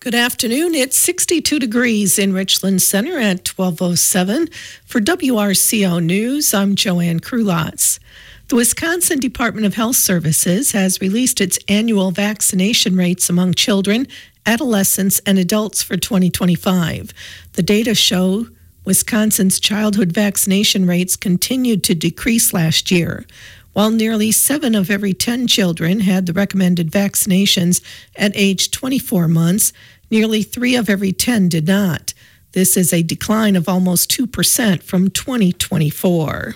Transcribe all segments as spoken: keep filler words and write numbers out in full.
Good afternoon. It's sixty-two degrees in Richland Center at twelve oh seven. For W R C O News, I'm Joanne Krulotz. The Wisconsin Department of Health Services has released its annual vaccination rates among children, adolescents, and adults for twenty twenty-five. The data show Wisconsin's childhood vaccination rates continued to decrease last year. While nearly seven of every ten children had the recommended vaccinations at age twenty-four months, nearly three of every ten did not. This is a decline of almost two percent from twenty twenty-four.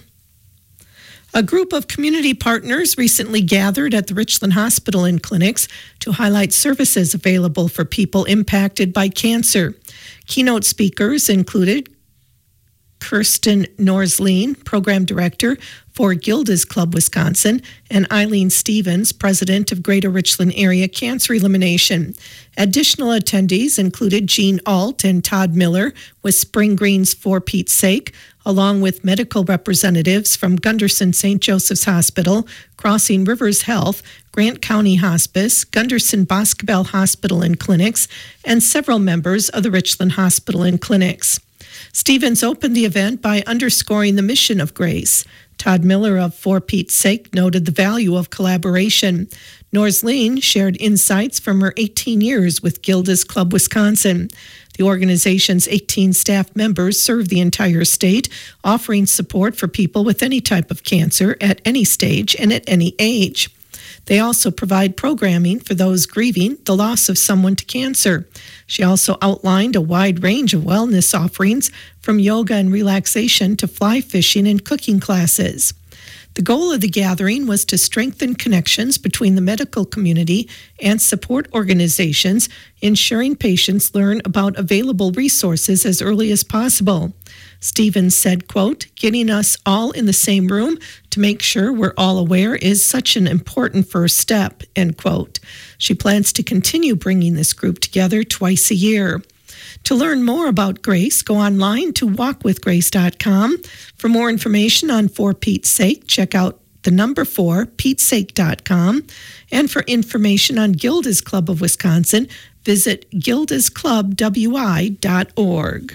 A group of community partners recently gathered at the Richland Hospital and Clinics to highlight services available for people impacted by cancer. Keynote speakers included Kirsten Norsleen, Program Director for Gilda's Club Wisconsin, and Eileen Stevens, President of Greater Richland Area Cancer Elimination. Additional attendees included Jean Alt and Todd Miller with Spring Green's For Pete's Sake, along with medical representatives from Gunderson Saint Joseph's Hospital, Crossing Rivers Health, Grant County Hospice, Gunderson Boscobel Hospital and Clinics, and several members of the Richland Hospital and Clinics. Stevens opened the event by underscoring the mission of GRACE. Todd Miller of For Pete's Sake noted the value of collaboration. Norsleen shared insights from her eighteen years with Gilda's Club Wisconsin. The organization's eighteen staff members serve the entire state, offering support for people with any type of cancer at any stage and at any age. They also provide programming for those grieving the loss of someone to cancer. She also outlined a wide range of wellness offerings, from yoga and relaxation to fly fishing and cooking classes. The goal of the gathering was to strengthen connections between the medical community and support organizations, ensuring patients learn about available resources as early as possible. Stevens said, quote, "Getting us all in the same room to make sure we're all aware is such an important first step," end quote. She plans to continue bringing this group together twice a year. To learn more about GRACE, go online to walk with grace dot com. For more information on For Pete's Sake, check out the number four, pete's sake dot com. And for information on Gilda's Club of Wisconsin, visit gildas club w i dot org.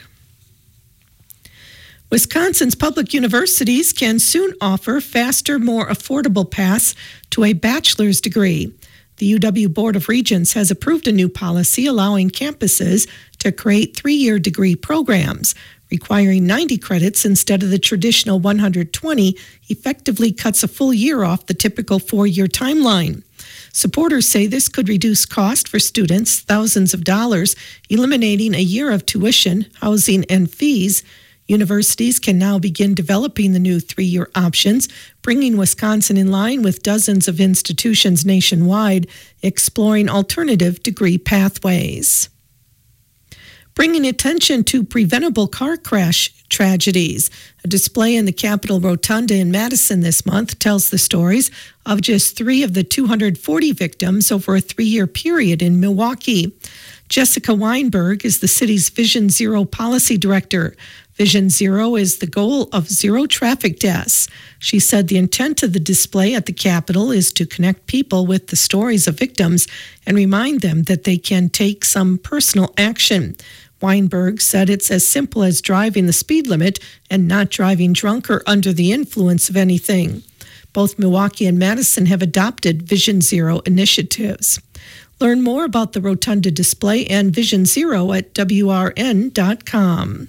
Wisconsin's public universities can soon offer faster, more affordable paths to a bachelor's degree. The U W Board of Regents has approved a new policy allowing campuses to create three-year degree programs. Requiring ninety credits instead of the traditional one hundred twenty effectively cuts a full year off the typical four-year timeline. Supporters say this could reduce cost for students thousands of dollars, eliminating a year of tuition, housing, and fees. Universities can now begin developing the new three-year options, bringing Wisconsin in line with dozens of institutions nationwide exploring alternative degree pathways. Bringing attention to preventable car crash tragedies. A display in the Capitol Rotunda in Madison this month tells the stories of just three of the two hundred forty victims over a three-year period in Milwaukee. Jessica Weinberg is the city's Vision Zero policy director. Vision Zero is the goal of zero traffic deaths. She said the intent of the display at the Capitol is to connect people with the stories of victims and remind them that they can take some personal action. Weinberg said it's as simple as driving the speed limit and not driving drunk or under the influence of anything. Both Milwaukee and Madison have adopted Vision Zero initiatives. Learn more about the Rotunda display and Vision Zero at w r n dot com.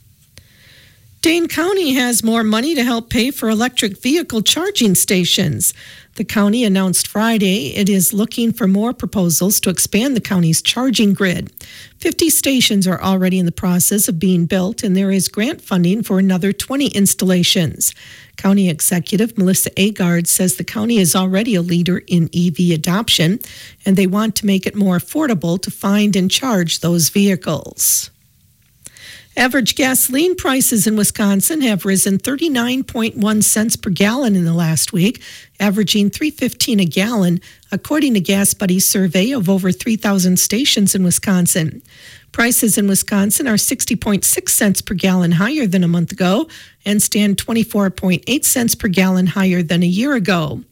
Dane County has more money to help pay for electric vehicle charging stations. The county announced Friday it is looking for more proposals to expand the county's charging grid. fifty stations are already in the process of being built, and there is grant funding for another twenty installations. County Executive Melissa Agard says the county is already a leader in E V adoption, and they want to make it more affordable to find and charge those vehicles. Average gasoline prices in Wisconsin have risen thirty-nine point one cents per gallon in the last week, averaging three dollars and fifteen cents a gallon, according to Gas Buddy's survey of over three thousand stations in Wisconsin. Prices in Wisconsin are sixty point six cents per gallon higher than a month ago and stand twenty-four point eight cents per gallon higher than a year ago.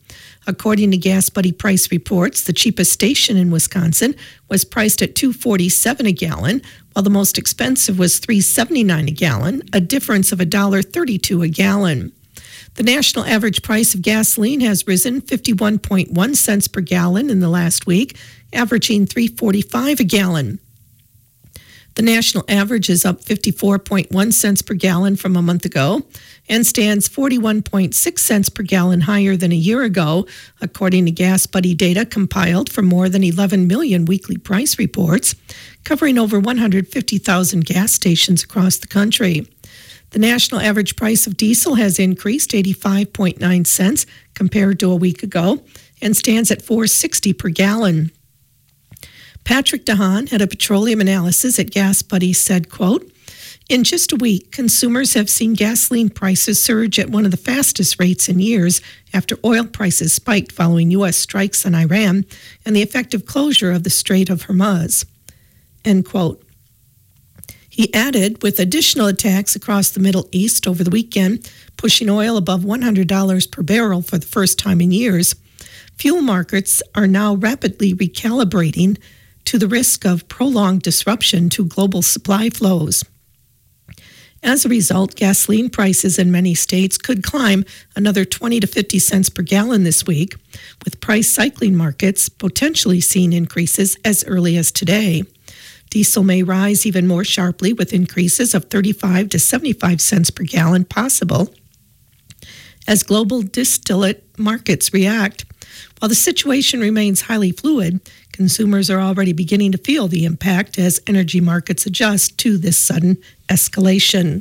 According to Gas Buddy price reports, the cheapest station in Wisconsin was priced at two dollars and forty-seven cents a gallon, while the most expensive was three dollars and seventy-nine cents a gallon, a difference of one dollar and thirty-two cents a gallon. The national average price of gasoline has risen fifty-one point one cents per gallon in the last week, averaging three dollars and forty-five cents a gallon. The national average is up fifty-four point one cents per gallon from a month ago and stands forty-one point six cents per gallon higher than a year ago, according to Gas Buddy data compiled from more than eleven million weekly price reports, covering over one hundred fifty thousand gas stations across the country. The national average price of diesel has increased eighty-five point nine cents compared to a week ago and stands at four dollars and sixty cents per gallon. Patrick DeHaan, head of petroleum analysis at Gas Buddy, said, quote, "In just a week, consumers have seen gasoline prices surge at one of the fastest rates in years after oil prices spiked following U S strikes on Iran and the effective closure of the Strait of Hormuz." End quote. He added, with additional attacks across the Middle East over the weekend, pushing oil above one hundred dollars per barrel for the first time in years, fuel markets are now rapidly recalibrating to the risk of prolonged disruption to global supply flows. As a result, gasoline prices in many states could climb another twenty to fifty cents per gallon this week, with price cycling markets potentially seeing increases as early as today. Diesel may rise even more sharply, with increases of thirty-five to seventy-five cents per gallon possible as global distillate markets react. While the situation remains highly fluid, consumers are already beginning to feel the impact as energy markets adjust to this sudden escalation.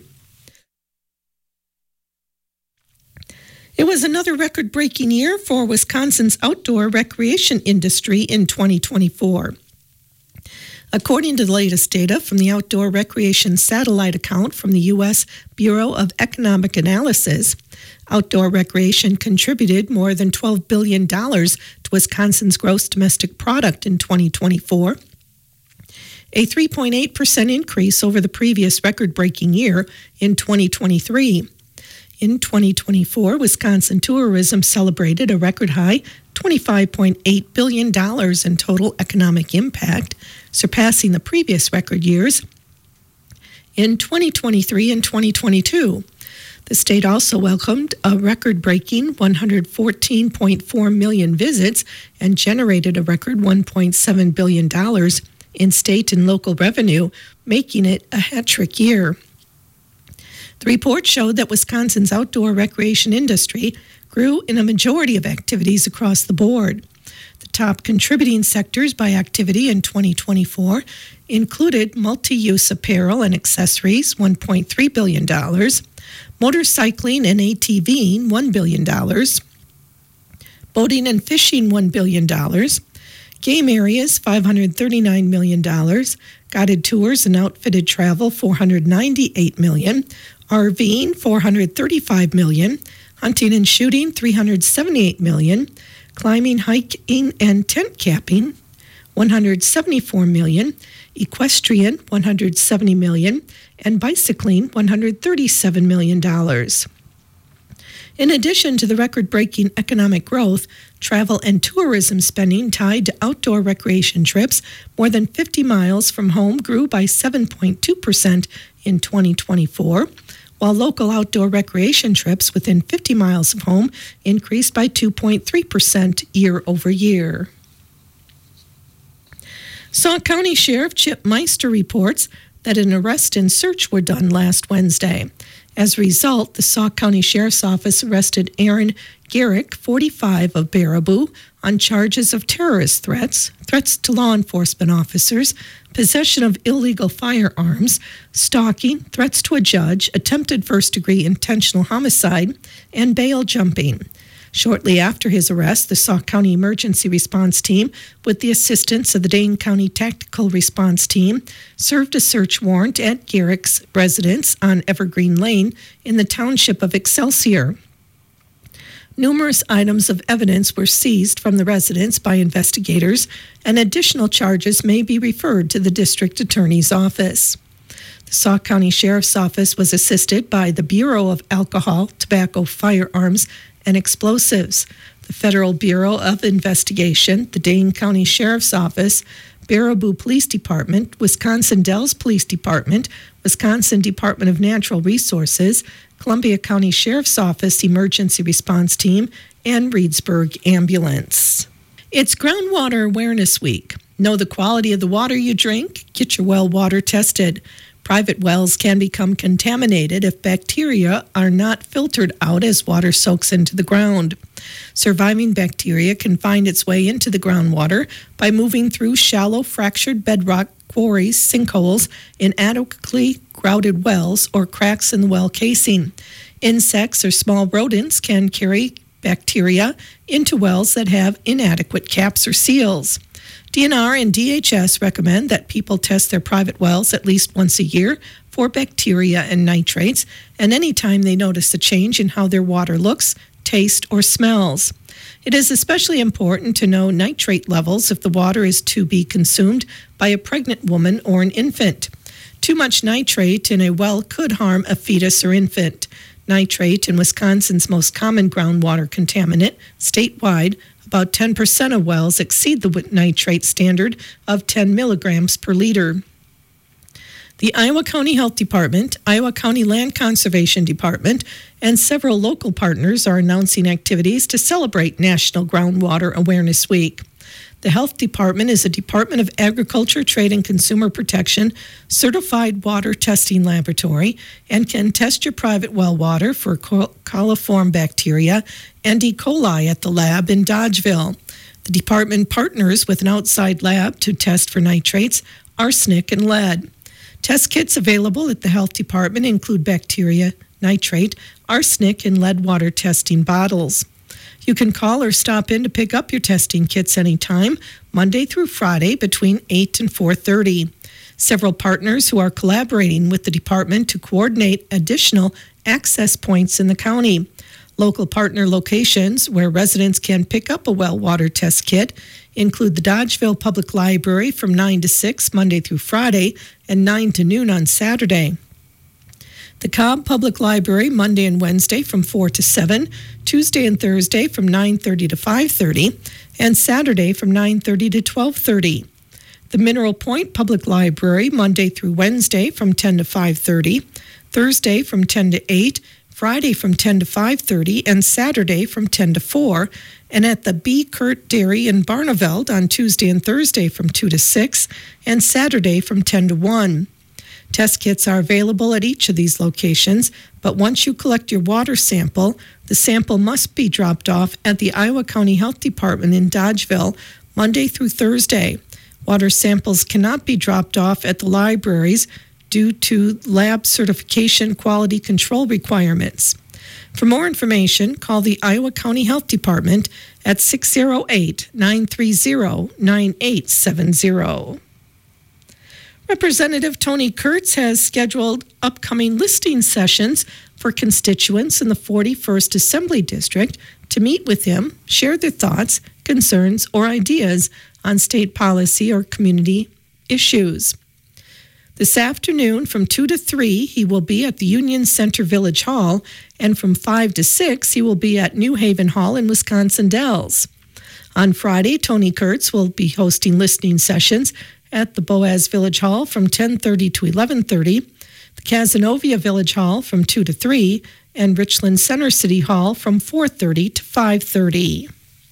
It was another record-breaking year for Wisconsin's outdoor recreation industry in twenty twenty-four. According to the latest data from the Outdoor Recreation Satellite Account from the U S Bureau of Economic Analysis, outdoor recreation contributed more than twelve billion dollars to Wisconsin's gross domestic product in twenty twenty-four, a three point eight percent increase over the previous record-breaking year in twenty twenty-three. In twenty twenty-four, Wisconsin tourism celebrated a record high twenty-five point eight billion dollars in total economic impact, surpassing the previous record years in twenty twenty-three and twenty twenty-two. The state also welcomed a record-breaking one hundred fourteen point four million visits and generated a record one point seven billion dollars in state and local revenue, making it a hat-trick year. The report showed that Wisconsin's outdoor recreation industry grew in a majority of activities across the board. The top contributing sectors by activity in twenty twenty-four included multi-use apparel and accessories, one point three billion dollars, motorcycling and ATVing, one billion dollars, boating and fishing, one billion dollars, game areas, five hundred thirty-nine million dollars, guided tours and outfitted travel, four hundred ninety-eight million dollars, RVing, four hundred thirty-five million dollars, hunting and shooting, three hundred seventy-eight million dollars, climbing, hiking, and tent camping, one hundred seventy-four million dollars, equestrian, one hundred seventy million dollars, and bicycling, one hundred thirty-seven million dollars. In addition to the record-breaking economic growth, travel and tourism spending tied to outdoor recreation trips more than fifty miles from home grew by seven point two percent in twenty twenty-four, while local outdoor recreation trips within fifty miles of home increased by two point three percent year over year. Sauk County Sheriff Chip Meister reports that an arrest and search were done last Wednesday. As a result, the Sauk County Sheriff's Office arrested Aaron Garrick, forty-five, of Baraboo, on charges of terrorist threats, threats to law enforcement officers, possession of illegal firearms, stalking, threats to a judge, attempted first-degree intentional homicide, and bail jumping. Shortly after his arrest, the Sauk County Emergency Response Team, with the assistance of the Dane County Tactical Response Team, served a search warrant at Garrick's residence on Evergreen Lane in the township of Excelsior. Numerous items of evidence were seized from the residence by investigators, and additional charges may be referred to the district attorney's office. The Sauk County Sheriff's Office was assisted by the Bureau of Alcohol, Tobacco, Firearms, and Explosives. The Federal Bureau of Investigation, the Dane County Sheriff's Office, Baraboo Police Department, Wisconsin Dells Police Department, Wisconsin Department of Natural Resources, Columbia County Sheriff's Office Emergency Response Team, and Reedsburg Ambulance. It's Groundwater Awareness Week. Know the quality of the water you drink. Get your well water tested. Private wells can become contaminated if bacteria are not filtered out as water soaks into the ground. Surviving bacteria can find its way into the groundwater by moving through shallow fractured bedrock quarries, sinkholes, inadequately grouted wells, or cracks in the well casing. Insects or small rodents can carry bacteria into wells that have inadequate caps or seals. D N R and D H S recommend that people test their private wells at least once a year for bacteria and nitrates, and anytime they notice a change in how their water looks, tastes, or smells. It is especially important to know nitrate levels if the water is to be consumed by a pregnant woman or an infant. Too much nitrate in a well could harm a fetus or infant. Nitrate, in Wisconsin's most common groundwater contaminant, statewide, about ten percent of wells exceed the nitrate standard of ten milligrams per liter. The Iowa County Health Department, Iowa County Land Conservation Department, and several local partners are announcing activities to celebrate National Groundwater Awareness Week. The Health Department is a Department of Agriculture, Trade, and Consumer Protection certified water testing laboratory and can test your private well water for coliform bacteria and E. coli at the lab in Dodgeville. The department partners with an outside lab to test for nitrates, arsenic, and lead. Test kits available at the Health Department include bacteria, nitrate, arsenic, and lead water testing bottles. You can call or stop in to pick up your testing kits anytime, Monday through Friday between eight and four thirty. Several partners who are collaborating with the department to coordinate additional access points in the county. Local partner locations where residents can pick up a well water test kit include the Dodgeville Public Library from nine to six Monday through Friday and nine to noon on Saturday. The Cobb Public Library Monday and Wednesday from four to seven, Tuesday and Thursday from nine thirty to five thirty, and Saturday from nine thirty to twelve thirty. The Mineral Point Public Library Monday through Wednesday from ten to five thirty, Thursday from ten to eight, Friday from ten to five thirty, and Saturday from ten to four, and at the B. Kurt Dairy in Barneveld on Tuesday and Thursday from two to six, and Saturday from ten to one. Test kits are available at each of these locations, but once you collect your water sample, the sample must be dropped off at the Iowa County Health Department in Dodgeville Monday through Thursday. Water samples cannot be dropped off at the libraries due to lab certification quality control requirements. For more information, call the Iowa County Health Department at six oh eight, nine three oh, nine eight seven oh. Representative Tony Kurtz has scheduled upcoming listing sessions for constituents in the forty-first Assembly District to meet with him, share their thoughts, concerns, or ideas on state policy or community issues. This afternoon from two to three, he will be at the Union Center Village Hall, and from five to six, he will be at New Haven Hall in Wisconsin Dells. On Friday, Tony Kurtz will be hosting listening sessions at the Boaz Village Hall from ten thirty to eleven thirty, the Cazenovia Village Hall from two to three, and Richland Center City Hall from four thirty to five thirty.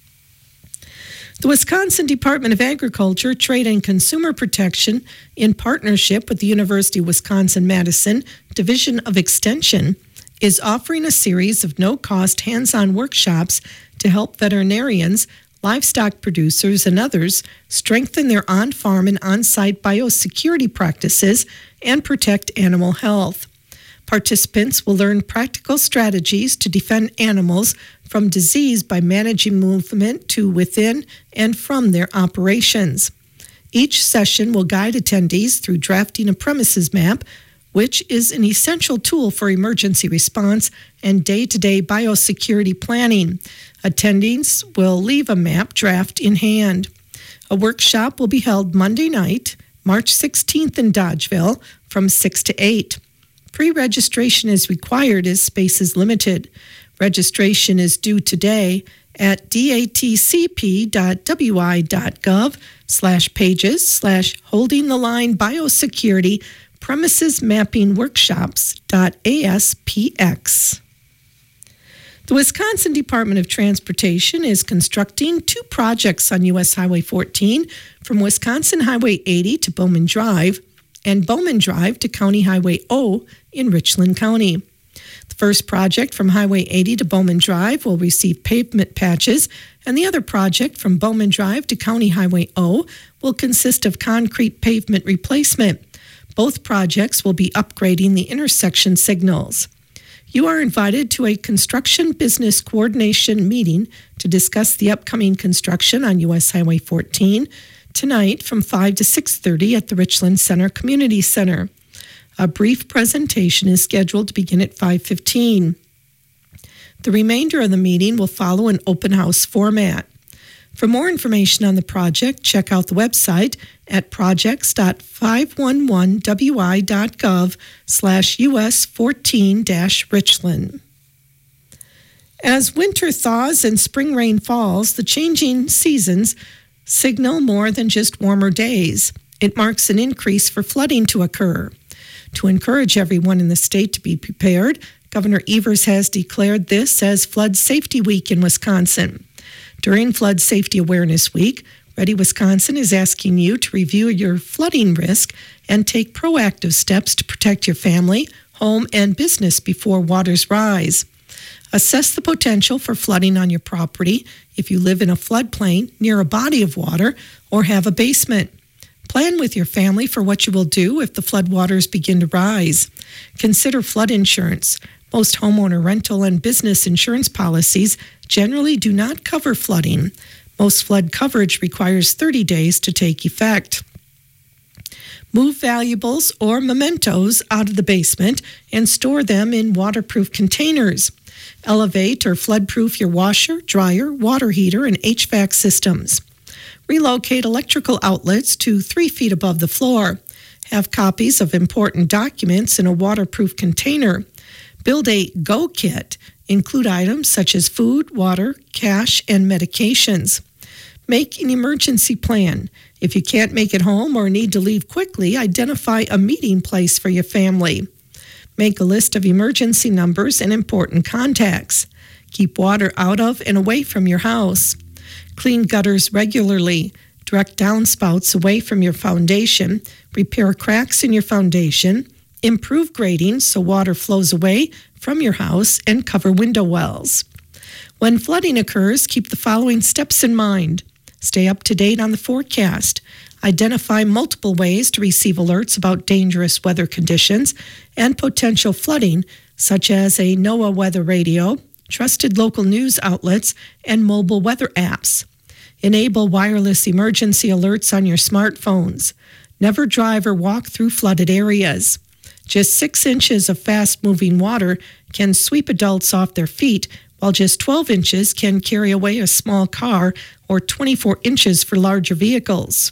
The Wisconsin Department of Agriculture, Trade, and Consumer Protection, in partnership with the University of Wisconsin-Madison Division of Extension, is offering a series of no-cost hands-on workshops to help veterinarians, livestock producers, and others strengthen their on-farm and on-site biosecurity practices and protect animal health. Participants will learn practical strategies to defend animals from disease by managing movement to within and from their operations. Each session will guide attendees through drafting a premises map, which is an essential tool for emergency response and day-to-day biosecurity planning. Attendees will leave a map draft in hand. A workshop will be held Monday night, March sixteenth in Dodgeville from six to eight. Pre-registration is required as space is limited. Registration is due today, at datcp.wi.gov slash pages slash holding the line biosecurity premises mapping workshops dot aspx. The Wisconsin Department of Transportation is constructing two projects on U S Highway fourteen from Wisconsin Highway eighty to Bowman Drive and Bowman Drive to County Highway O in Richland County. The first project from Highway eighty to Bowman Drive will receive pavement patches, and the other project from Bowman Drive to County Highway O will consist of concrete pavement replacement. Both projects will be upgrading the intersection signals. You are invited to a construction business coordination meeting to discuss the upcoming construction on U S Highway fourteen tonight from five to six thirty at the Richland Center Community Center. A brief presentation is scheduled to begin at five fifteen. The remainder of the meeting will follow an open house format. For more information on the project, check out the website at projects dot five eleven w i dot gov slash U S fourteen dash Richland. As winter thaws and spring rain falls, the changing seasons signal more than just warmer days. It marks an increase for flooding to occur. To encourage everyone in the state to be prepared, Governor Evers has declared this as Flood Safety Week in Wisconsin. During Flood Safety Awareness Week, Ready Wisconsin is asking you to review your flooding risk and take proactive steps to protect your family, home, and business before waters rise. Assess the potential for flooding on your property if you live in a floodplain near a body of water or have a basement. Plan with your family for what you will do if the floodwaters begin to rise. Consider flood insurance. Most homeowner rental and business insurance policies generally do not cover flooding. Most flood coverage requires thirty days to take effect. Move valuables or mementos out of the basement and store them in waterproof containers. Elevate or floodproof your washer, dryer, water heater, and H V A C systems. Relocate electrical outlets to three feet above the floor. Have copies of important documents in a waterproof container. Build a Go Kit. Include items such as food, water, cash, and medications. Make an emergency plan. If you can't make it home or need to leave quickly, identify a meeting place for your family. Make a list of emergency numbers and important contacts. Keep water out of and away from your house. Clean gutters regularly. Direct downspouts away from your foundation. Repair cracks in your foundation. Improve grading so water flows away from your house, and cover window wells. When flooding occurs, keep the following steps in mind. Stay up to date on the forecast. Identify multiple ways to receive alerts about dangerous weather conditions and potential flooding, such as a NOAA weather radio, trusted local news outlets, and mobile weather apps. Enable wireless emergency alerts on your smartphones. Never drive or walk through flooded areas. Just six inches of fast-moving water can sweep adults off their feet, while just twelve inches can carry away a small car or twenty-four inches for larger vehicles.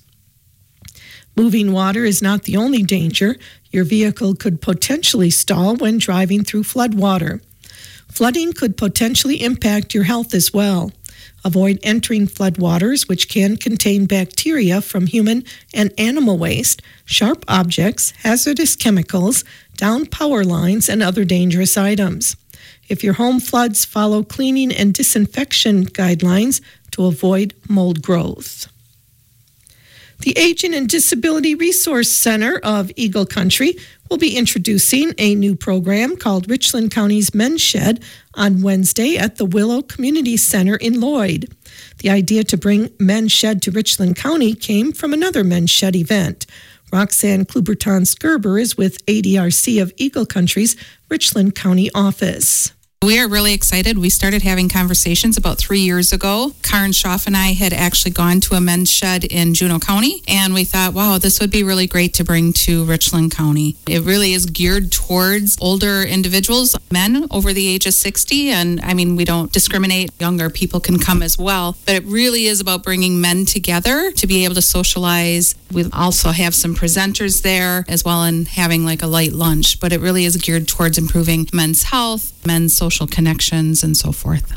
Moving water is not the only danger. Your vehicle could potentially stall when driving through floodwater. Flooding could potentially impact your health as well. Avoid entering floodwaters, which can contain bacteria from human and animal waste, sharp objects, hazardous chemicals, downed power lines, and other dangerous items. If your home floods, follow cleaning and disinfection guidelines to avoid mold growth. The Aging and Disability Resource Center of Eagle Country will be introducing a new program called Richland County's Men's Shed on Wednesday at the Willow Community Center in Lloyd. The idea to bring Men's Shed to Richland County came from another Men's Shed event. Roxanne Kluberton-Skerber is with A D R C of Eagle Country's Richland County office. We are really excited. We started having conversations about three years ago. Karen Schaff and I had actually gone to a men's shed in Juneau County, and we thought, wow, this would be really great to bring to Richland County. It really is geared towards older individuals, men over the age of sixty, and I mean, we don't discriminate. Younger people can come as well, but it really is about bringing men together to be able to socialize. We also have some presenters there as well, and having like a light lunch, but it really is geared towards improving men's health, men's social connections, and so forth.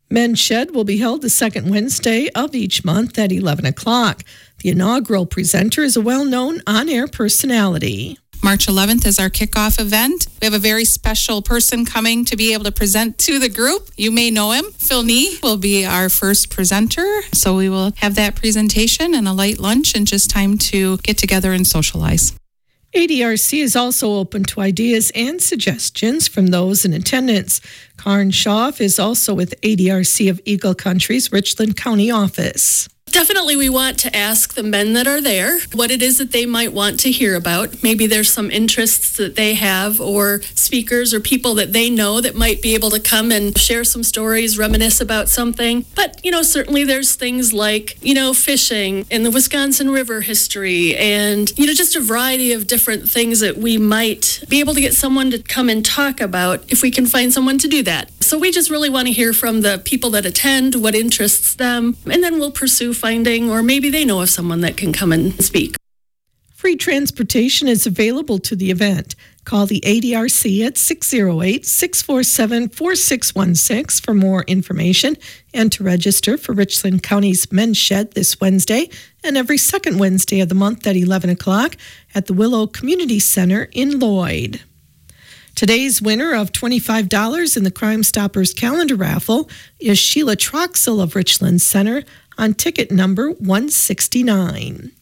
Men's Shed will be held the second Wednesday of each month at eleven o'clock. The inaugural presenter is a well-known on-air personality. March eleventh is our kickoff event. We have a very special person coming to be able to present to the group. You may know him. Phil Nee will be our first presenter. So we will have that presentation and a light lunch and just time to get together and socialize. A D R C is also open to ideas and suggestions from those in attendance. Karen Schaaf is also with A D R C of Eagle Country's Richland County office. Definitely, we want to ask the men that are there what it is that they might want to hear about. Maybe there's some interests that they have, or speakers or people that they know that might be able to come and share some stories, reminisce about something. But, you know, certainly there's things like, you know, fishing and the Wisconsin River history and, you know, just a variety of different things that we might be able to get someone to come and talk about if we can find someone to do that. So we just really want to hear from the people that attend, what interests them, and then we'll pursue finding, or maybe they know of someone that can come and speak. Free transportation is available to the event. Call the A D R C at six oh eight, six four seven, four six one six for more information and to register for Richland County's Men's Shed this Wednesday and every second Wednesday of the month at eleven o'clock at the Willow Community Center in Lloyd. Today's winner of twenty-five dollars in the Crime Stoppers calendar raffle is Sheila Troxel of Richland Center on ticket number one sixty-nine.